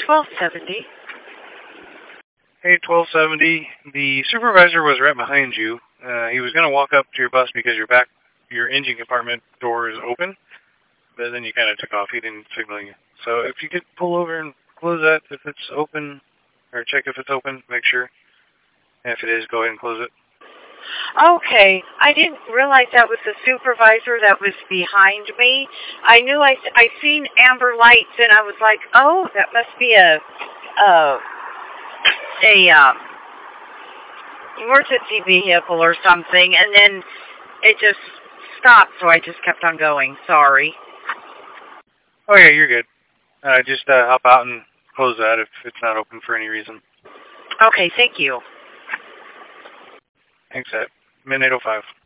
1270. Hey, 1270. The supervisor was right behind you. He was going to walk up to your bus because your engine compartment door is open, but then you kind of took off. He didn't signal you. So if you could pull over and close that if it's open, or check if it's open, make sure. And if it is, go ahead and close it. Okay, I didn't realize that was the supervisor that was behind me. I knew I seen amber lights, and I was like, oh, that must be a emergency vehicle or something, and then it just stopped, so I just kept on going. Sorry. Oh yeah, you're good. Just hop out and close that if it's not open for any reason. Okay, thank you. Thanks, at midnight 05.